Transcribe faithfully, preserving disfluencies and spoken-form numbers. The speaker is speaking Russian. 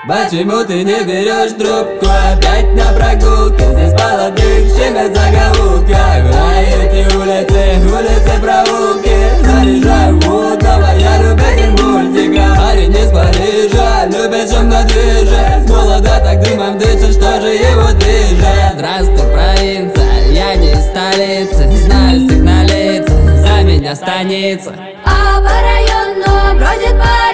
Почему ты не берешь трубку? Опять на прогулке, здесь молодых щемят за закоулках. А эти улицы, улицы проулки, заряжаю мутного, я любитель мультика. Парень из Парижа, любит шумно движет, с молода так дымом дышит, что же его движет? Здравствуй, провинция, я не из столицы, знаю с их на лицах, за меня станица. А по району бродит парень.